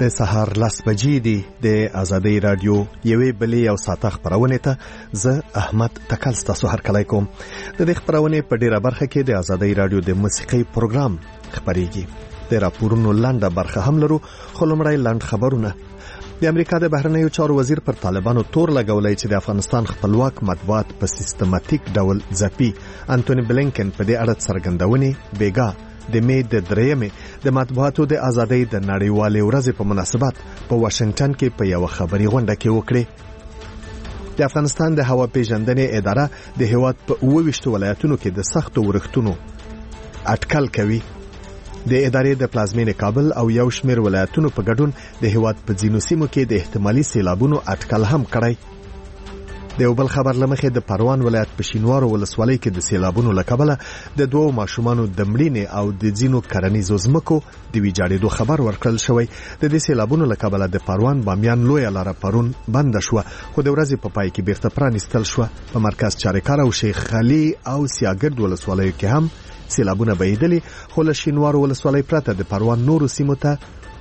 د سهار 10 بجې دي د آزادۍ رادیو یوې بلې او ساته خبرونه ته زه احمد تکل ستاسو هرکلی کوم. د دې خبرونه په ډیره برخه کې د آزادۍ رادیو د موسیقي پروګرام خبريږي. د راپورونو لنډه برخه هم لرو، خو لومړی لنډ خبرونه. د امریکا د بهرنیو چارو وزیر پر طالبانو تور لګولای چې د افغانستان خپلواک مطبوعات په سیستماتیک ډول ځپي. انټونی بلینکن په دې اړه څرګندونې بیګا د می د درېمې د مطبوعاتو د ازادۍ د نړیوالې ورځې په مناسبت په واشنگټن کې په یو خبري غونډه کې وکړه. د افغانستان د هوا پیژندنې اداره د هیواد په 28 ولایتونو کې د سختو ورښتونو اټکل کوي. د ادارې د پلازمینې کابل او یو شمېر ولایتونو په ګډون د هیواد په ځینو سیمو کې د احتمالي سیلابونو اټکل هم کړی. د یو بل خبر لمخې د پروان ولایت په شینوارو ولسوالۍ کې د سیلابونو له کبله د دوو ماشومانو د مړینې او د ځینو کرنیزو ځمکو د ویجاړېدو خبر ورکړل شوی. د دې سیلابونو له کبله د پروان بامیان لویه لاره پرون بنده شوه، خو د ورځې په پای کې بیرته پرانیستل شوه. په مرکز چاریکار او شیخ علي او سیاګرد ولسوالیو کې هم سیلابونه بهیدلي، خو له شینوارو ولسوالۍ پرته د پروان نورو سیمو ته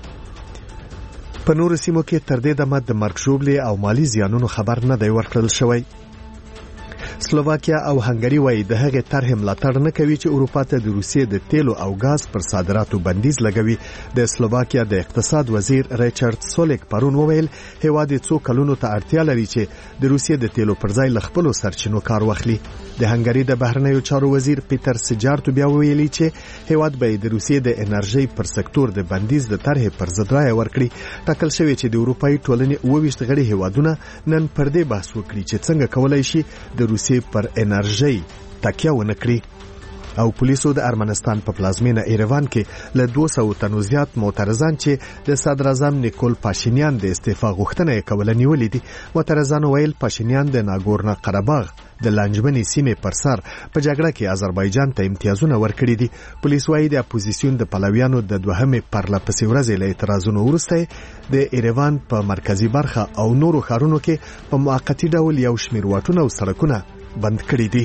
په نورو سیمو کې تر دې دمه د مرګ ژوبلې او مالی زیانونو خبر نه دی ورکړل شوی. سلوواکیا او هنګری وايي د هغې طرحې ملاتړ نه کوي چې اروپا ته د روسیې د تیلو او غاز پر صادراتو بندیز لګوي. د سلوواکیا د اقتصاد وزیر ریچارډ سولیک پرون وویل هیواد څو کلونو ته اړتیا لري چې د روسیې د تیلو پر ځای له خپلو سرچینو کار واخلي. د هنګری د بهرنیو چارو وزیر پیټر سجارت بیا ویلي چې هیواد به د روسیې د انرژي پر سکتور د بندیز د طرحې پر ضد رائے ورکړي. ټاکل شوی چې د اروپאי ټولنې 28 غړي هیوادونه نن پر دې بحث وکړي چې څنګه کولای شي د روسیې پر انرژي تکیه ونه کړي. او پولیسو د ارمنستان په پلازمینه ایروان کې له 200 تنو زیات معترضان چې د صدر اعظم نیکول پاشینیان د استعفا غوښتنه کوله نیولې دي. معترضان ویل پاشینیان د ناګورنو قرهباغ د لانجمنې سیمې پر سر په جګړه کې آذربایجان ته امتیازونه ورکړي دي. پولیس وايي د اپوزیسیون د پلویانو د دوهمې پرلپسې ورځې له اعتراضونو وروسته د ایروان په مرکزی برخه او نورو ښارونو کې په موقتی ډول یو شمېر واټونه او سړکونه بند کړي دي.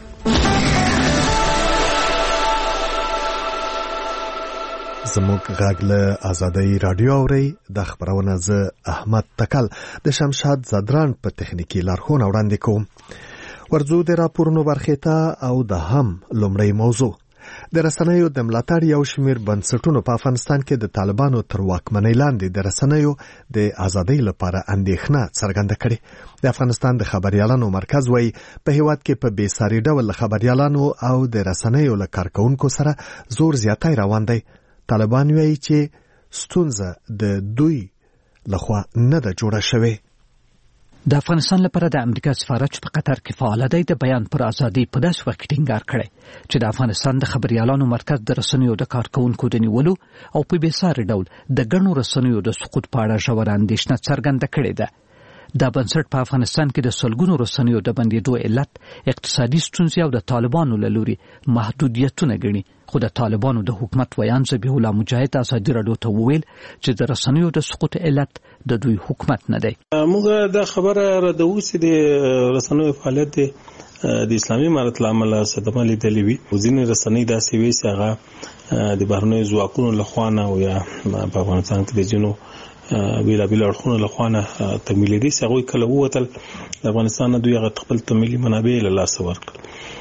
زموږ غږ له آزادۍ رادیو اوري. د خبرونه زه احمد تکل د شمشاد زدران په تخنیکی لارښوونه وړاندې کوم. ورځو د راپورونو برخه ته او د هم لومړی موضوع د رسنیو د ملاتړ یو شمېر بنسټونو په افغانستان کې د طالبانو تر واکمنۍ لاندې د رسنیو د ازادۍ لپاره اندېښنه څرګنده کړې. د افغانستان د خبريالانو مرکز وايي په هیواد کې په بیساري ډول خبريالانو او د رسنیو له کارکونکو سره زور زیاتی روان دی. طالبان وايي چې ستونزه د دوی لخوا نه ده جوړه شوې. د افغانستان لپاره د امریکا سفارت په قطر کې فعال دی د بیان پر ازادي په داس وخت ټینګار کړي چې د افغانستان د خبريالانو مرکز د رسنیو د کارکونکو د نیولو او په بیساري ډول د ګڼو رسنیو د سقوط په اړه ژور اندېښنه څرګنده کړې ده. دا بنسټ په افغانستان کې د سلګونو رسنیو د بندیدو علت اقتصادي ستونزې او د طالبانو له لوري محدودیتونه ګڼي. خو د طالبانو د حکومت ویان ذبیح الله مجاهد آزادي رادیو ته وویل چې د رسنیو د سقوط علت د دوی حکومت نه دی. موږ دا خبره راډیو چې د رسنیو فعالیت د اسلامي امارت لامل صدمه لیدلې وي. ځینې رسنۍ داسې وي چې هغه د بهرنیو ځواکونو لخوا نه او یا په افغانستان کې د جنو بیلابیل اړخونو لخوا نه تمویل دي چې هغوی کله ووتل د افغانستان نه دوی هغه خپل تمویلي منابع له لاسه ورکړل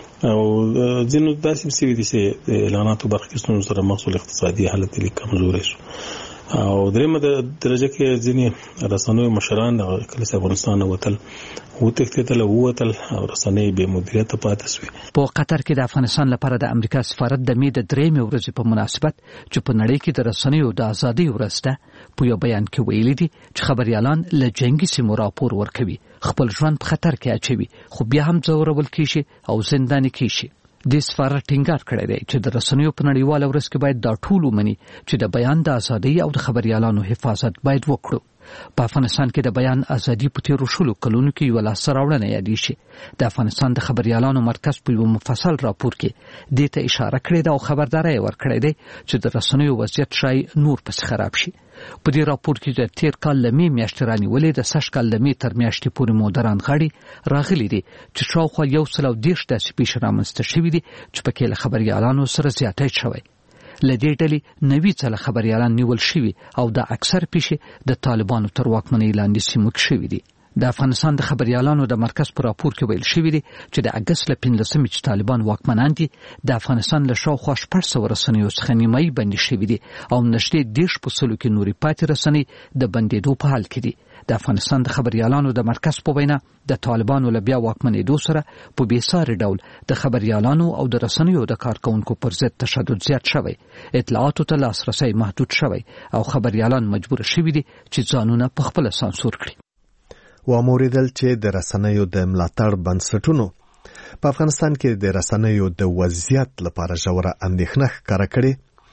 او ځینو داسې سوي دي چې د اعلاناتو برخه کې ستونزو سره مخ شول، اقتصادي حالت یې کمزوری شو. او درېمه درجه کې ځینې رسنیو مشران کله چې افغانستان وتل وتښتېدل او رسنۍ بې مدیریته پاتې شوې. په قطر کې د افغانستان لپاره د امریکا سفارت د می د 3مې ورځې په مناسبت چې په نړۍ کې د رسنیو د ازادۍ ورځ ده په یو بیان کې ویلي دي چې خبريالان له جنگي سیمو راپور ورکوي، خپل ژوند په خطر کې اچوي، خو بیا هم ځورول کیږي او زنداني کیږي. د سفارت ټینګار کړی دی چې د رسنیو په نړیواله ورځ کې باید دا ټول ومني چې د بیان د ازادۍ او د خبريالانو حفاظت باید وکړو. په افغانستان کې د بیان ازادي په تیرو شلو کلونو کې یو لاسته راوړنه یادې شي. د افغانستان د خبريالانو مرکز په یو مفصل راپور کې دې ته اشاره کړې ده او خبرداري ورکړې ده چې د رسنیو وضعیت شای نور پس خراب شي. په دې راپور کې د تیر کال لمې میاشتې رانیولې د سږ کال لمې تر میاشتې پورې مودران غړي راغلي دي چې شاوخوا 110 داسې پیښې رامنځته شوي دي چې پکې له خبريالانو سره زیاتی شوی. لدې ډلې 90 څله خبريالان نیول شوي او د اکثر پیښې د طالبانو تر واکمنۍ لاندې سیمو کې شوي دي. د افغانستان د خبريالانو د مرکز پر راپور کې ویل شوی دی چې د اگست ل 15 چې طالبان واکمنان دي د افغانستان له شاوخوا 400 رسنیو څخه نیمایي بندي شوی دي او نشته 10% کې نوري پاتې رسنۍ د بندیدو په حال کې دي. د افغانستان د خبريالانو د مرکز په وینا د طالبانو له بیا واکمنېدو سره په بیساري ډول د خبريالانو او د رسنیو د کارکونکو پر ضد تشدد زیات شوی، اطلاعاتو ته لاسرسي محدود شوی او خبريالان مجبور شوي دي چې ځانونه په خپل سانسور کړي. واموریدل چې د رسنیو د ملاتړ بنسټونو په افغانستان کې د رسنیو د وضعیت لپاره ژوره اندېښنه ښکاره کړې.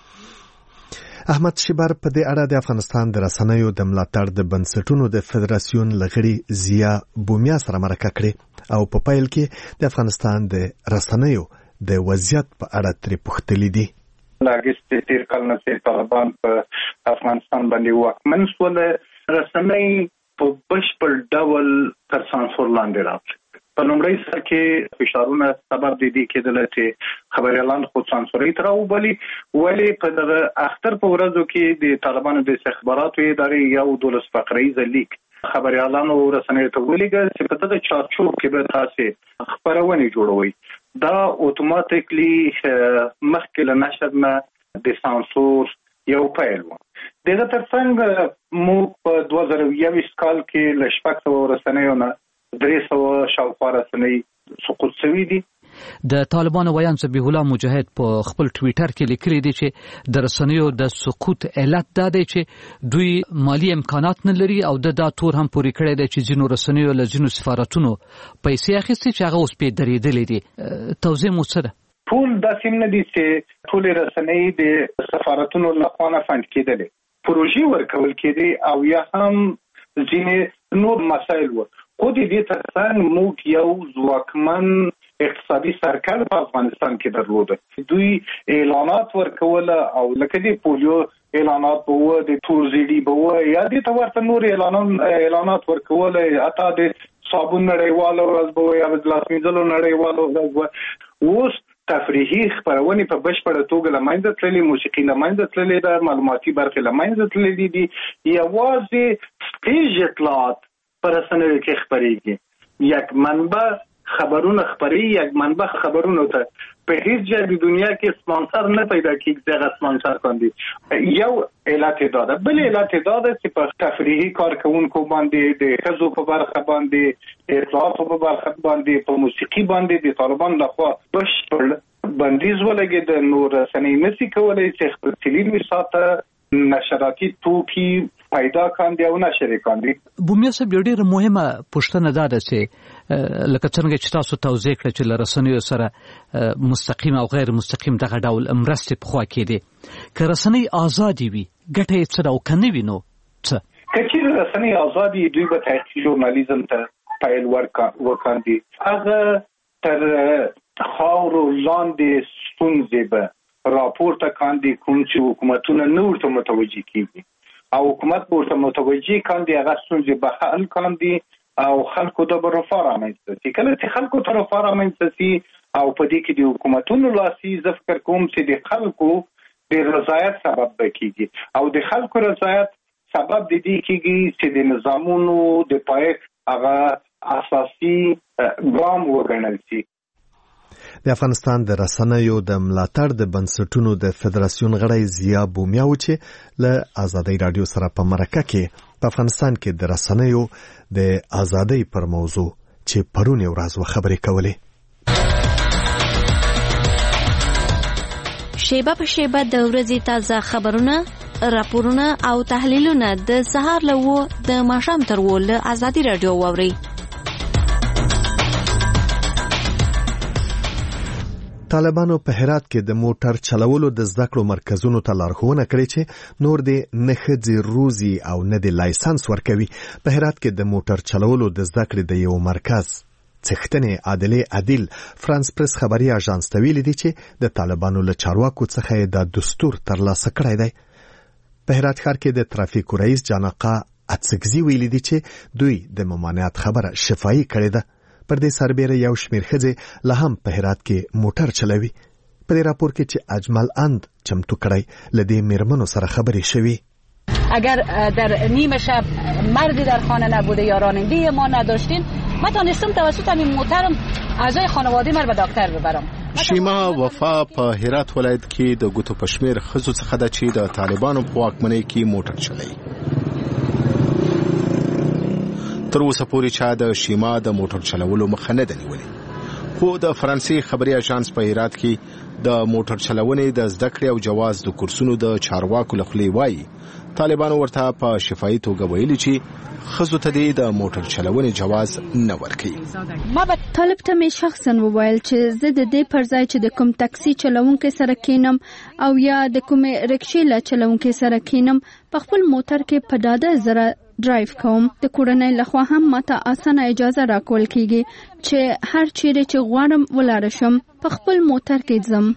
احمد شیبر په دې اړه د افغانستان د رسنیو د ملاتړ د بنسټونو د فدراسیون لغړي ضیا بومیا سره مرکه کړې او په پیل کې د افغانستان د رسنیو د وضعیت په اړه ترې پوښتلي دي. لاګست تیر کال نه طالبان په افغانستان باندې واکمن شول، رسنۍ په بشپړ ډول تر سانسور لاندې راغلي. په لومړي سر کې فشارونه سبب دي کېدل چې خبريالان خو سانسوري تر وبلي، ولی په دغه اختر په ورځو کې د طالبانو د استخباراتو ادارې یو 12 فقره‌یز لیک خبريالانو رسنیو ته ولیږه چې په دغه چارچوب کې به تاسو خبرونه جوړوي. دا اتوماتیکلی مخکې له نشر نه د سانسور یو پیل و. دغه ترڅنګ مو په 2021 کال کې له 600 رسنیو نه 300 شاوخوا رسنۍ سقوط شوي دي. د طالبانو ویان ذبیح الله مجاهد په خپل ټویټر کې لیکلي دي چې د رسنیو د سقوط علت دا دی چې دوی مالی امکانات نه لري او د تور هم پوری کړی دی چې ځینو رسنیو له ځینو سفارتونو پیسې اخیستي چې هغه اوس په درېدلې دي. توضیح مو څه ده؟ ټول داسې نه دي چې ټول رسنۍ د سفارتونو لخوا نه فند کېدلې، پروژې ورکول کېدي او یا هم ځینې نور مسایل و. خو دې ترڅنګ موږ یو ځواکمن اقتصادي سرکل په افغانستان کې درلوده. دوی اعلانات ورکول او لکه د پولیو اعلانات بوه، د تور زیډي بوه، یا د تورته نور اعلانات ورکول، اته د صابون نړیوالو ورځ بوه یا د لاس مینځلو نړیوالو ورځ بوه. اوس تفریحي خبرونه په بشپړه توګه لمنځه تللې، موسیقي لمنځه تللې ده، معلوماتي برخې لمنځه تللې دي. یوازې سټیج اطلاعات پر رسنیو کې خبرېږي. یک منبع خبرونه خبري، یک منبع خبرونه ته په هیڅ ځای د دنیا کې سپانسر نه پیدا کیږي دغه سپانسر باندې. یو علت دا، بل علت دا چې په تفریحي کارکونکو باندې، د ښځو په برخه باندې، د اطلاعاتو په برخه باندې، په موسیقي باندې د طالبان لخوا بشپړ بندیز ولګېد. نور رسنۍ نشي کولی چې خپل تلویزیوني ساته نشراتي توکي پیدا کاندي او نشر کاندي. بومیا صاحب یو ډېر مهمه پوښتنه ده چې لکه څنګه چې تاسو توضیح کړئ چې له رسنیو سره مستقیم او غیر مستقیم دغه ډول مرستې پخوا کېدې. که رسنۍ ازادي وي ګټه یې څه ده او که نه وي نو څه؟ که چېرې رسنۍ ازادي دوی به تحقیقي ژورنالیزم ته پیل وکاندي. هغه تر خاورو لاندې ستونزې به راپورته کاندي کوم چې حکومتونه نه ورته متوجه کېږي او حکومت ورته متوجه کاندي، هغه ستونزې به حل کاندي او خلکو ته به رفاه رامنځته شي. کله چې خلکو ته رفاه رامنځته شي او په دې کې د حکومتونو لاسي، زه فکر کوم چې د خلکو د رضایت سبب به کېږي او د خلکو رضایت سبب د دې کېږي چې د نظامونو د پایښت هغه اساسي ګام وګڼل شي. د افغانستان د رسنیو د ملاتړ د بنسټونو د فدراسیون غړی ضیا بومیا و چې له آزادۍ رادیو سره په مرکه کې په افغانستان کې د رسنیو د آزادۍ پر موضوع چې پرون یې ورځ خبرې کولې. شیبه په شیبه د ورځې تازه خبرونه، راپورونه او تحلیلونه د سهار له 9 د ماښام تر 10 له آزادۍ رادیو واورئ. طالبانو په هرات کې د موټر چلولو د زده کړو مرکزونو ته لارښوونه کړې چې نور د نه ښځې روزي او نه د لایسنس ورکوي. په هرات کې د موټر چلولو د زده کړې د یو مرکز څښتنې عادلې عادل فرانس پریس خبري اژانس ته ویلي دي چې د طالبانو له چارواکو څخه د دستور ترلاسه کړی دی. په هرات ښار کې د ترافیکو رئیس جانقا اتسګزي ویلي دي چې دوی د ممانعت خبره شفاهي کړې ده. پر دې سربېره یو شمېر ښځې لا هم په هرات کې موټر چلوي. په دې راپور کې چې اجمل اند چمتو کړی لدې میرمنو سره خبرې شوي. اگر در نیمه شب مردی در خانه نبوده یا راننده ما نداشتین، من تانستم توسط همین محترم اعضای خانواده من به دکتر ببرم. شیما وفا په هرات ولایت کې د ګوتو پشمیر خزو څخه د چې د طالبانو په واکمنۍ کې موټر چلای. تر اوسه پورې چا د شیما د موټر چلولو مخه نه ده نیولې. خو د فرانسې خبري اژانس په هرات کې د موټر چلونې د زده کړې او جواز د کورسونو د چارواکو لخوا وایي طالبانو ورته په شفاهي توګه ویلي چې خزو ته د موټر چلونې جواز نه ورکوي. ما به طالب ته می شخصا وویل چې زه د دې پر ځای چې د کوم ټاکسي چلونکو سره کینم او یا د کوم رکشې چلونکو سره کینم په خپل موټر کې په ډاډه زره ډرایو کوم. د کورنۍ لخوا هم ماته اسانه اجازه راکول کیږي چې هر چیرې چې غواړم ولاړ شم په خپل موټر کې ځم.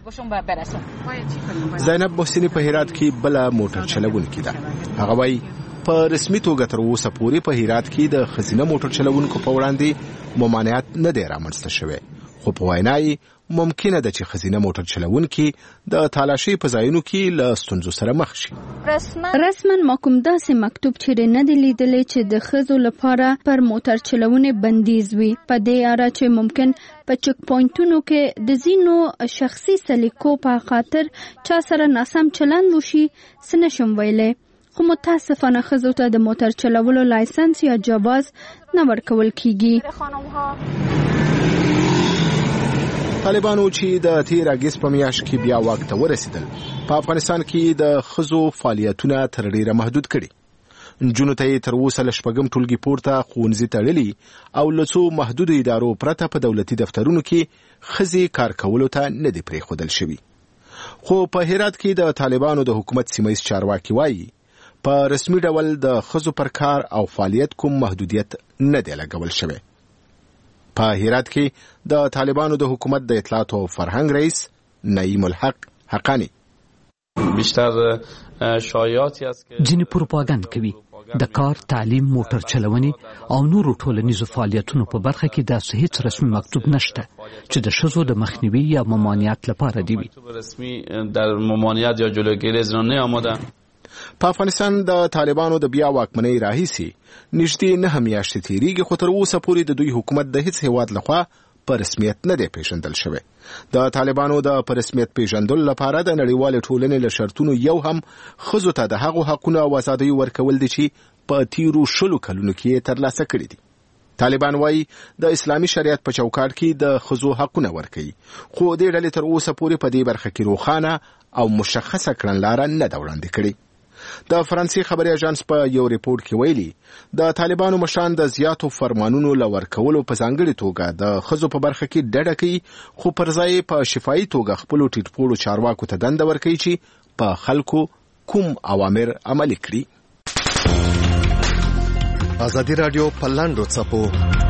زینب محسنی په هرات کې بل موټر چلونکې ده. هغه وايي په رسمي توګه تر اوسه پورې په هرات کې د خزینه موټر چلونکو په وړاندې ممانعت نه دی رامنځته شوی، خو په وینای ممکنه ده چې خزینه موټر چلونکي د تالاشي په ځایونو کې له ستونزو سره مخ شي. رسما ما کوم داسې مکتوب چیرې نه دی لیدلی چې د ښځو لپاره پر موټر چلونې بندیز وي. په دې اړه چې ممکن په چک پوینټونو کې د ځینو شخصي سلیقو په خاطر چا سره ناسم چلند وشي څه نشم ویلی، خو متاسفانه ښځو ته د موټر چلولو لایسنس یا جواز نه ورکول کیږي. طالبانو چې د تیر اگست په میاشت کې بیا واک ته ورسېدل په افغانستان کې د ښځو فعالیتونه تر ډیره محدود کړي. نجونو ته تر اوسه له شپږم ټولګي پورته ښوونځي تړلي او له څو محدودو ادارو پرته په دولتي دفترونو کې ښځې کار کولو ته نه دي پرېښودل شوي. خو په هرات کې د طالبانو د حکومت سیمه‌ییز چارواکي وایي په رسمي ډول د ښځو پر کار او فعالیت کوم محدودیت نه دی لګول شوی. په هرات کې د طالبانو د حکومت د اطلاعات او فرهنګ رئیس نعیم الحق حقانی بیشتر شایعاتی است که ځینې پروپاګاندا کوي د کار، تعلیم، موټر چلونې او نورو ټولنیزو فعالیتونو په برخه کې داسې هیڅ رسمي مکتوب نشته چې د ښځو د مخنیوي یا ممانعت لپاره دی وي. رسمي در ممانعت یا جلوگیری از آن آماده. په افغانستان د طالبانو د بیا واکمنۍ راهیسي نږدې 9 میاشتې تیریږي، خو تر اوسه پورې د دوی حکومت د هیڅ هیواد لخوا په رسمیت نه دی پیژندل شوی. د طالبانو د په رسمیت پیژندلو لپاره د نړیوال ټولنې له شرطونو یو هم ښځو ته د هغو حقونو او ازادیو ورکول دي چې په تیرو 10 کلونو کې ترلاسه کړي دي. طالبان وایي د اسلامي شریعت په چوکاټ کې د ښځو حقونه ورکوي، خو دې ډلې تر اوسه پورې په دې برخه کې روښانه او مشخصه کړنلاره نه ده وړاندې کړې. د فرانسې خبري اژانس په یو ریپورت کې ویلي د طالبانو مشران د زیاتو فرمانونو لور کولو په ځانګړي توګه د ښځو په برخه کې ډډه کوي، خو پر ځای په شفاهي توګه خپل ټیټپوړو چارواکو ته دنده ورکوي چې په خلکو کوم اوامر عملي کړي. ازادي رادیو په لاندو څپو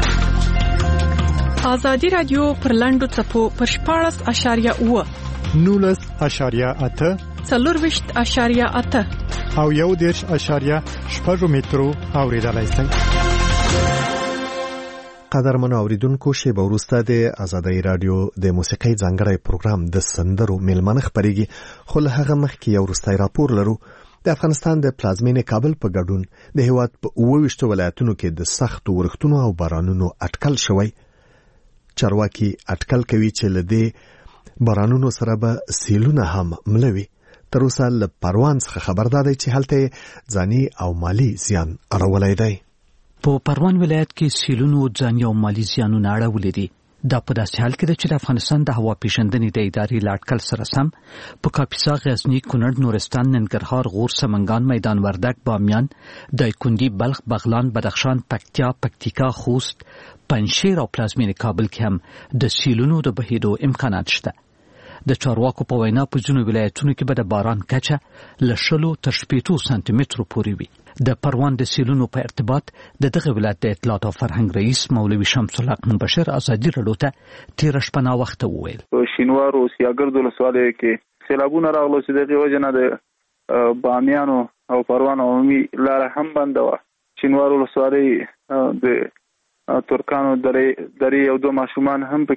ازادي رادیو پر لاندو څپو پر 14.8 19.8 4.8 او 1.8 مترو اوریدلای شئ. قدرمن اوریدونکو، شیبه وروسته د ازادي رادیو د موسیقۍ ځانګړی پروګرام د سندرو میلمنه خبرېږي، خو له هغه مخکې یو وروستی راپور لرو. د افغانستان د پلازمینې کابل په ګډون د هیواد په 28 ولایتونو کې د سختو ورښتونو او بارانونو اټکل شوی. چارواکي اټکل کوي چې له دې بارانونو سره به سیلونه هم ملوي. تر اوسه له پروان څخه خبردار دی چې هلته ځاني او مالی زیان اړولی دی. په پروان ولایت کې سیلونو ځاني او مالی زیانونه اړولي دي. دا په داسې حال کې ده چې د افغانستان د هوا پیژندنې د ادارې له اټکل سره سم په کاپیسا، غزني، کونړ، نورستان، ننګرهار، غور، سمنګان، میدان وردګ، بامیان، دایکنډي، بلخ، بغلان، بدخشان، پکتیا، پکتیکا، خوست، پنجشیر او پلازمینې کابل کې هم د سیلونو د بهیدو امکانات شته. د چارواکو په وینا په ځینو ولایتونو کې به د باران کچه له 10 تر 15 سانتي مترو پورې وي. د پروان د سیلونو په ارتباط د دغه ولایت د اطلاعات او فرهنګ رئیس مولوي شمس الحق مبشر ازادي رادیو ته تیر شپه نا وخت وویل شینوار او سیاګرد ولسوالۍ کې سیلابونه راغلو چې دغه وجنه د بامیانو او پروان عمومي لار هم بنده و. شینوار ولسوالۍ د ترکانو درې او 2 ماشومان هم